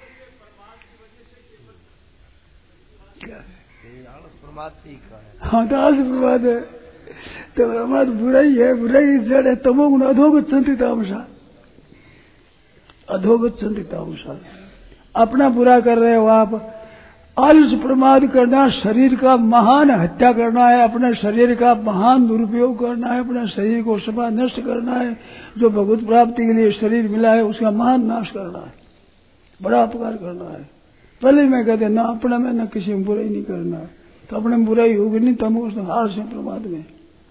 क्या है? हाँ तो आलस प्रमाद है। तो प्रमाद बुराई है, बुराई जड़ है। तमोगुण अधोगच्छन्ति तामसा, अधोगच्छन्ति तामसा। अपना बुरा कर रहे हो आप। आलस प्रमाद करना शरीर का महान हत्या करना है, अपने शरीर का महान दुरुपयोग करना है, अपने शरीर को सभा नष्ट करना है। जो भगवत प्राप्ति के लिए शरीर मिला है उसका महान नाश करना है, बड़ा अपकार करना है। पहले मैं कहते ना अपने में न किसी में बुराई नहीं करना, तो अपने में बुराई होगी नहीं। तम उस आलस प्रमाद में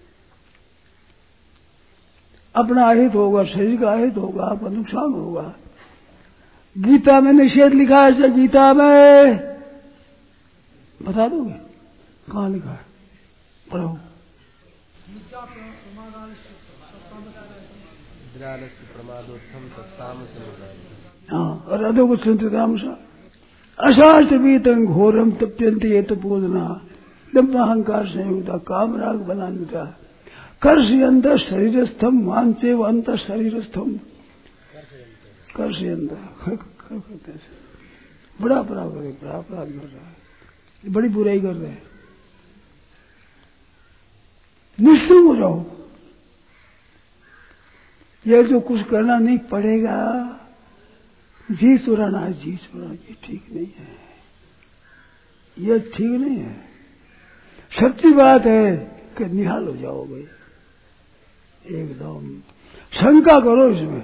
अपना अहित होगा, शरीर का अहित होगा, आपका नुकसान होगा। गीता में निषेध लिखा है। गीता में बता दोगे कहाँ लिखा है? पढ़ो। हाँ, और अधोगच्छन्ति तामसा अशास्त्रवीतं घोरम तप्यन्ति ये तपोधना दम्भ अहंकार संयुक्ता काम राग बलान्विता कर्षयन्त शरीरस्थम मांचे व अंत शरीरस्थम कर्षयन्त। बड़ा अपराध कर रहा है, बड़ी बुराई कर रहे हैं। निश्चित हो जाओ, ये जो कुछ करना नहीं पड़ेगा। जी चुराना है, जी चुराना, ये ठीक नहीं है, ये ठीक नहीं है। सच्ची बात है कि निहाल हो जाओगे एकदम। शंका करो इसमें।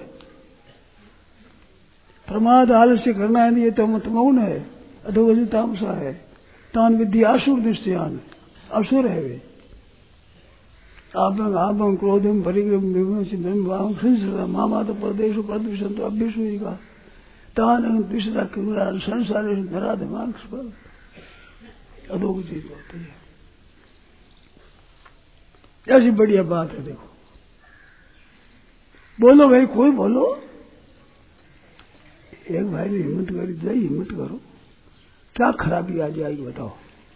प्रमाद आलस्य करना है, ये तो मतमौन है, अधोगति तामसा है। तान विद्या असुर निश्चयान, असुर है वे। आभं क्रोधम परिग्रम विभूषितम मामा तो प्रदेश प्रदूषण अभ्यसूरी का तान विषदा किरान संसार धरा दिमाग पर अधोगति होती है। ऐसी बढ़िया बात है। देखो बोलो भाई, कोई बोलो। एक भाई ने हिम्मत करी, जाइए हिम्मत करो। क्या खराबी आ जाएगी बताओ?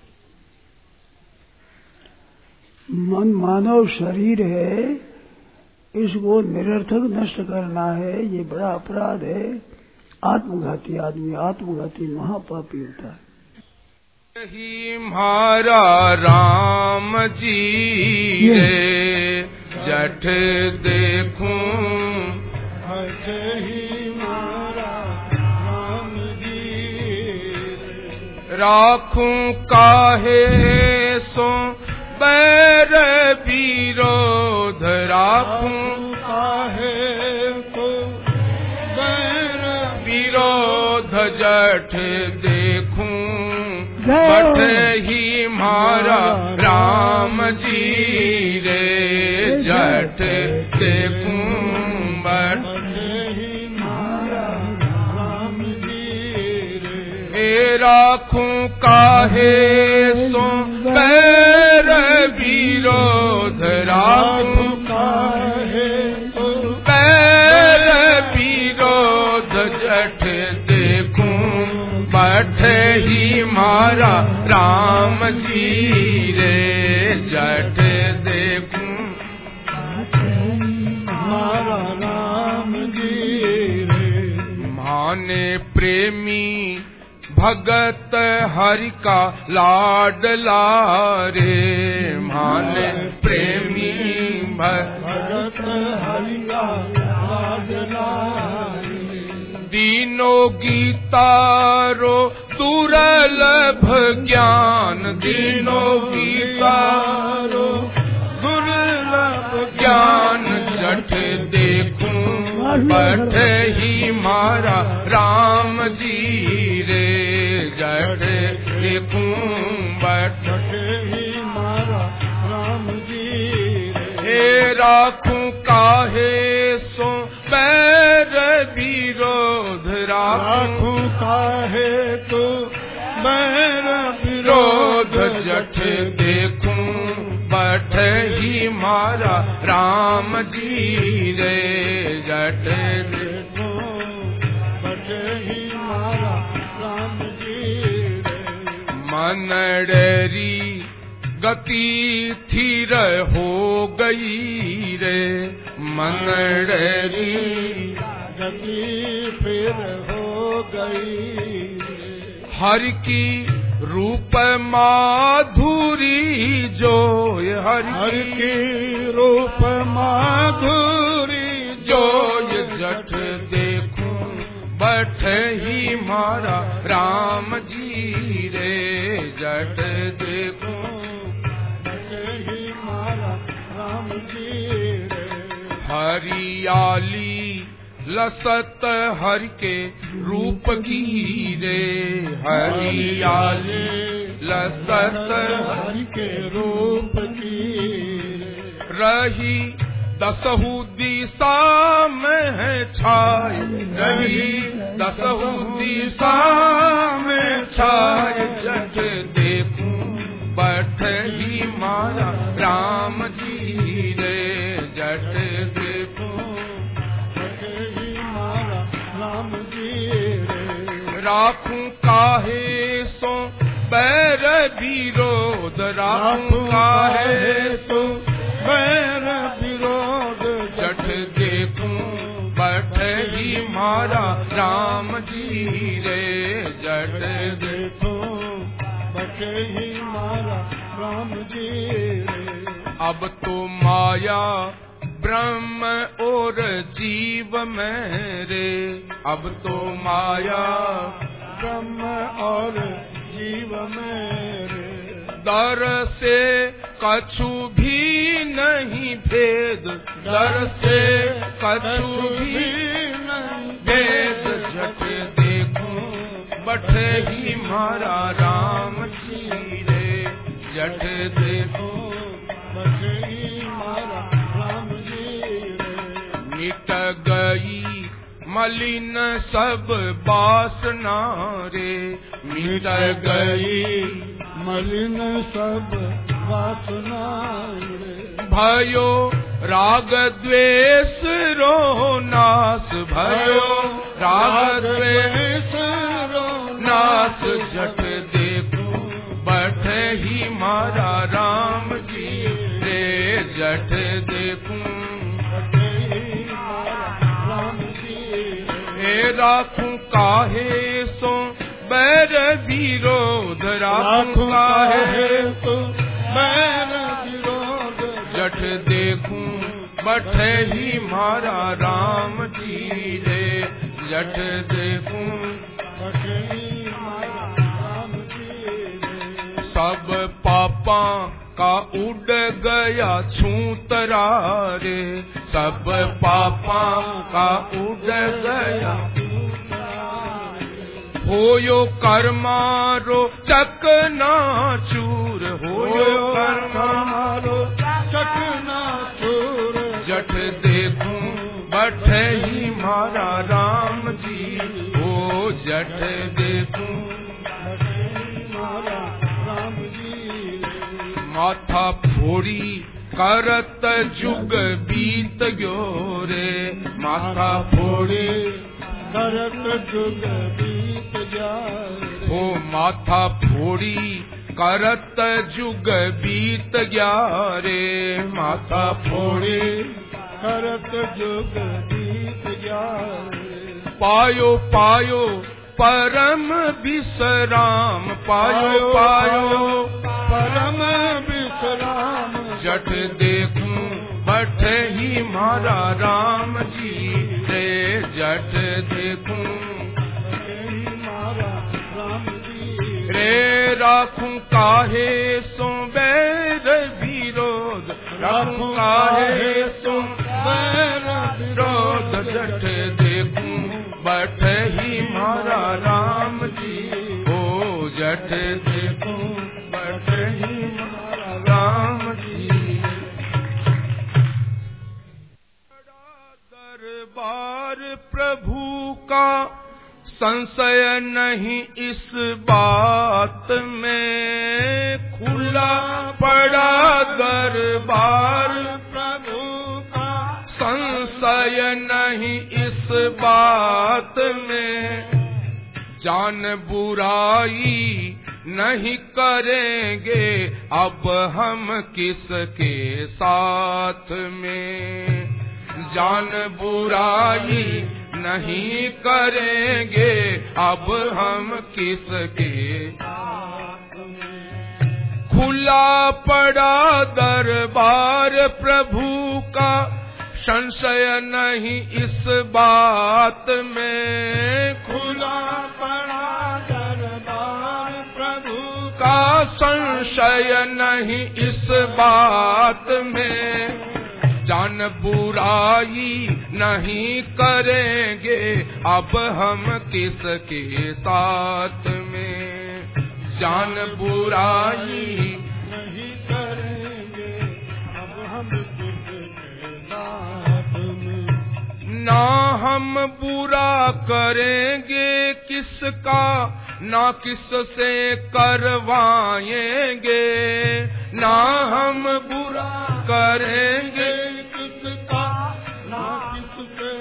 मन मानव शरीर है, इसको निरर्थक नष्ट करना है, ये बड़ा अपराध है। आत्मघाती आदमी, आत्मघाती महापापी होता है। ही म्हारा राम जी रे जठ देखूं, राखूं काहे सो बैर विरोध, राखूं काहे को बैर विरोध, जठ देखूं बठ ही म्हारा राम जी रे जठ देखूं बठ ही म्हारा राम जी रे, राखूं काहे सो बैर विरोध, राखूं काहे बैर विरोध, जठ देखूं बठ ही म्हारा राम जी रे जठ देखूं म्हारा राम जी रे। माने प्रेमी भगत हरि का लाडला रे, माने प्रेमी भगत हरि का लाडला रे। दीनो गीता रो दुर्लभ ज्ञान दीनो विचारो, दुर्लभ ज्ञान जठ देखूं बठ ही मारा राम जी रे, जठ देखूं बठ ही मारा राम जी रे। हे राखूं काहे सो बैर विरोध, राखूं काहे तो बैर विरोध, जठ देखूं बठ ही मारा राम जी रे, जठ देखूं बठ ही मारा राम जी रे। मनडरी गति थिर हो गई रे, मनडरी गति फिर हो गई रे। हरि की रूप माधुरी जोय, हरि की रूप माधुरी जोय, जठ देखूं बठ ही मारा राम जी रे, जठ देखूं बठ ही मारा राम जी रे। हरियाली लसत हरि के रूप की रे, हरियाली लसत हरि के रूप की रही, दसहु दिशा में छाय रही, दसहु दिशा में छाय, जठ देखूं बठ ही मारा राम जी रे, जठ देखूं राम जी रे। राखूं काहे सो बैर विरोध, राखूं काहे सो बैर विरोध, जठ देखूं बठ ही मारा राम जी रे, जठ देखूं बठ ही मारा राम जी रे। अब तो माया ब्रह्म और जीव में रे, अब तो माया ब्रह्म और जीव में रे। दर से कछु भी नहीं भेद, दर से कछु भी नहीं भेद, जठ देखूं बठ ही मारा राम जी रे, जठ देखूं बठ ही मारा राम जी रे। मिट गई मलिन सब वासना रे, मिट गई मलिन सब वासना रे। भयो राग द्वेष रो नाश, भयो राग द्वेष रो नाश, जठ देखूं बठ ही मारा राम जी रे, जठ देखूं बठ ही मारा राम जी रे। हे राखूं काहे सो बैर विरोध, राखूं काहे सो बैर विरोध, जठ देखूं बठ ही मारा राम जी रे, जठ देखूं बठ ही मारा राम जी रे। सब पापा का उड़ गया छूतरा रे, सब पापा का उड़ गया होयो कर्मारो चकना चूर, होयो कर्मारो चकना चूर, जठ देखूं बठ ही मारा राम जी, ओ जठ देखूं बठ ही मारा राम जी। माथा फोड़ी करत जुग बीत गयो रे, माथा फोड़ी करत जुग बीत जाए, हो माथा फोड़ी करत जुग बीत गया रे, माथा फोड़ी करत जुग बीत गया रे। पायो पायो परम विश्राम, पायो पायो परम विश्राम, जठ देखूं बठ ही मारा राम जी रे, जठ देखूं बठ ही मारा राम जी। मैं राखूं काहे सो बैर विरोध, राखूं काहे सो बैर विरोध, जठ देखूं बठ ही मारा राम जी, ओ जठ देखूं बठ ही मारा राम जी। दरबार प्रभु का संशय नहीं इस बात में, खुला पड़ा दरबार प्रभु का संशय नहीं इस बात में। जान बुराई नहीं करेंगे अब हम किसके साथ में, जान बुराई नहीं करेंगे अब हम किसके साथ में। खुला पड़ा दरबार प्रभु का संशय नहीं इस बात में, खुला पड़ा दरबार प्रभु का संशय नहीं इस बात में। जान बुराई नहीं करेंगे अब हम किसके साथ में, जान बुराई नहीं करेंगे अब हम किसके साथ में। ना हम बुरा करेंगे किसका, ना किससे करवाएंगे, ना हम बुरा करेंगे किसका, ना किससे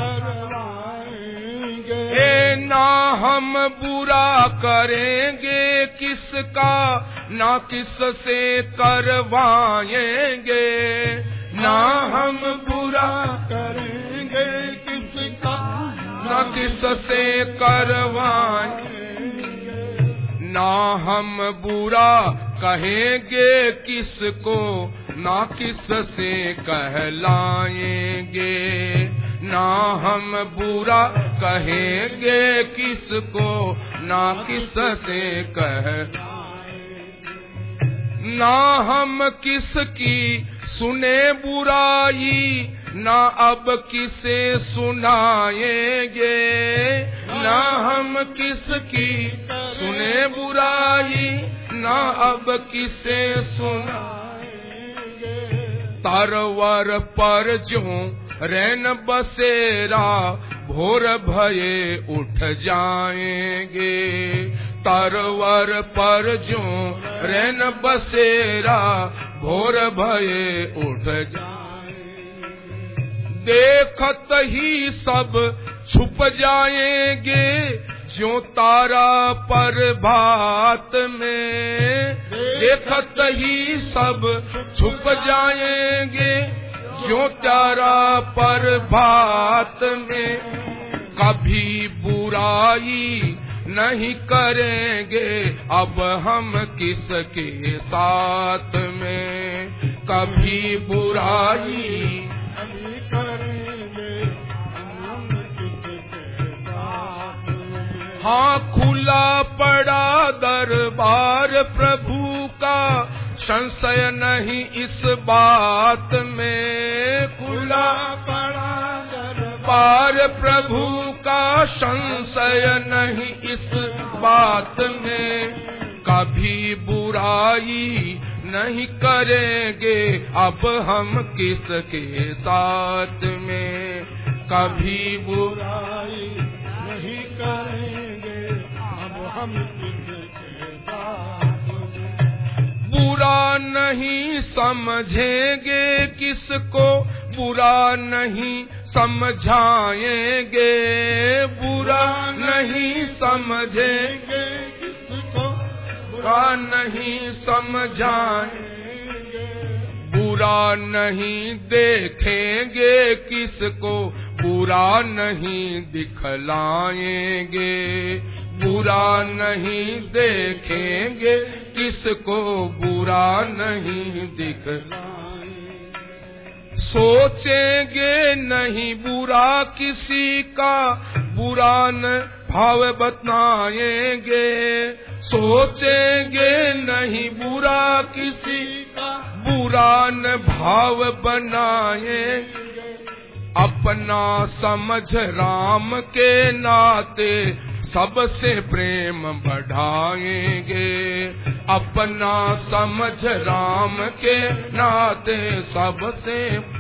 करवाएंगे, ना हम बुरा करेंगे किसका, ना किससे करवाएंगे, ना हम बुरा करेंगे किसका, ना किससे करवाएंगे, ना हम बुरा कहेंगे किसको, ना किससे कहलाएंगे, ना हम बुरा कहेंगे किसको, ना किससे कहलाएंगे, ना हम किसकी सुने बुराई, ना अब किसे सुनाएंगे, ना हम किसकी सुने बुराई, ना अब किसे सुनाएंगे। तरवर पर जो रैन बसेरा भोर भये उठ जाएंगे, तरवर पर जो रैन बसेरा भोर भये उठ जाएंगे। देखत ही सब छुप जाएंगे ज्यों तारा पर भात में, देखत ही सब छुप जाएंगे ज्यों तारा पर भात में। कभी बुराई नहीं करेंगे अब हम किसके साथ में, कभी बुराई नहीं करेंगे हम किसके साथ में। हाँ खुला पड़ा दरबार प्रभु का संशय नहीं इस बात में, खुला पड़ा दरबार प्रभु का संशय नहीं इस बात में। कभी बुराई नहीं करेंगे अब हम किसके साथ में, कभी बुराई नहीं करेंगे अब हम किसके साथ में। बुरा नहीं समझेंगे किसको, बुरा नहीं समझाएंगे, बुरा नहीं समझेंगे किसको, बुरा नहीं समझाएंगे। बुरा नहीं देखेंगे किसको, बुरा नहीं दिखलाएंगे, बुरा नहीं देखेंगे किसको, बुरा नहीं दिखलाएंगे। सोचेंगे नहीं बुरा किसी का, बुरा न भाव बताएंगे, सोचेंगे नहीं बुरा किसी का, बुरा न भाव बनाएंगे। अपना समझ राम के नाते सबसे प्रेम बढ़ाएंगे। अपना समझ राम के नाते सबसे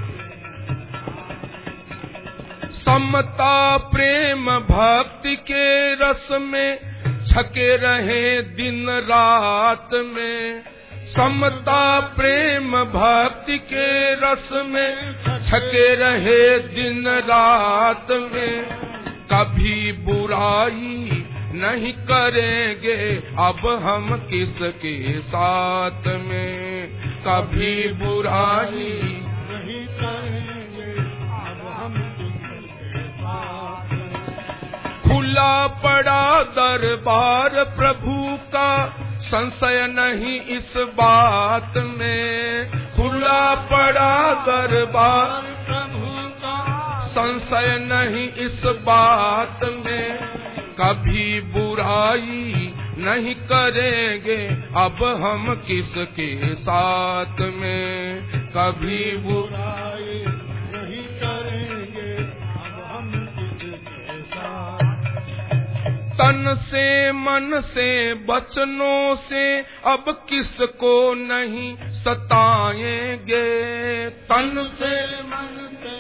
समता प्रेम भक्ति के रस में छके रहे दिन रात में। समता प्रेम भक्ति के रस में छके रहे दिन रात में। कभी बुराई नहीं करेंगे अब हम किसके साथ में। कभी बुराई नहीं करेंगे अब हम किसके साथ में। खुला पड़ा दरबार प्रभु का, संशय नहीं इस बात में। खुला पड़ा दरबार प्रभु का, संशय नहीं इस बात में। कभी बुराई नहीं करेंगे अब हम किसके साथ में। कभी बुराई नहीं करेंगे अब हम किसके साथ। तन से मन से वचनों से अब किसको नहीं सताएंगे। तन से मन से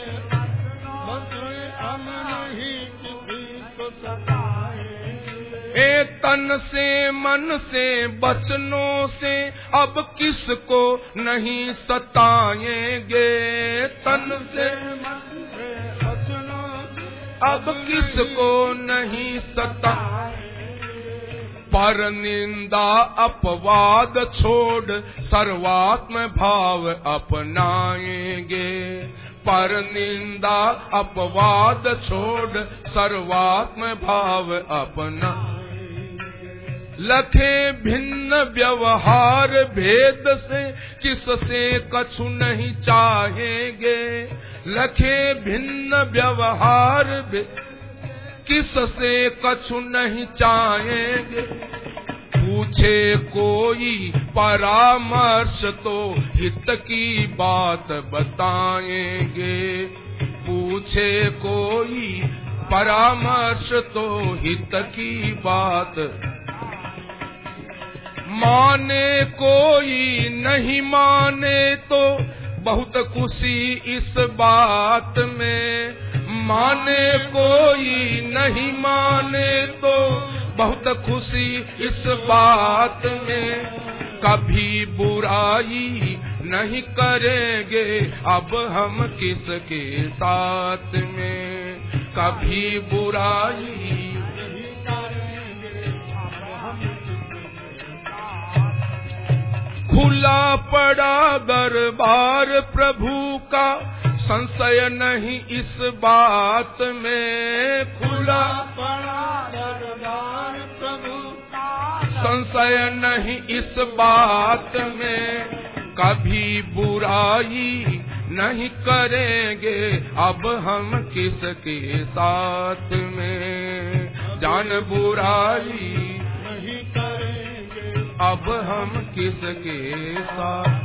हम नहीं किसी को सताएंगे। तन से मन से वचनों से अब किसको नहीं सताएंगे। तन से मन से वचनों से अब किसको नहीं सताएंगे। पर निंदा अपवाद छोड़ सर्वात्म भाव अपनाएंगे। पर निंदा अपवाद छोड़ सर्वात्म भाव अपना। लखे भिन्न व्यवहार भेद से किससे कछु नहीं चाहेंगे। लखे भिन्न व्यवहार भेद किससे कछु नहीं चाहेंगे। पूछे कोई परामर्श तो हित की बात बताएंगे। पूछे कोई परामर्श तो हित की बात। माने कोई नहीं माने तो बहुत खुशी इस बात में। माने कोई नहीं माने तो बहुत खुशी इस बात में। कभी बुराई नहीं करेंगे अब हम किसके साथ में। कभी बुराई नहीं करेंगे अब हम किसके साथ। खुला पड़ा दरबार प्रभु का, संशय नहीं इस बात में। खुला पड़ा दरबार प्रभु का, संशय नहीं इस बात में। कभी बुराई नहीं करेंगे अब हम किसके साथ में। जान बुराई नहीं करेंगे अब हम किसके साथ।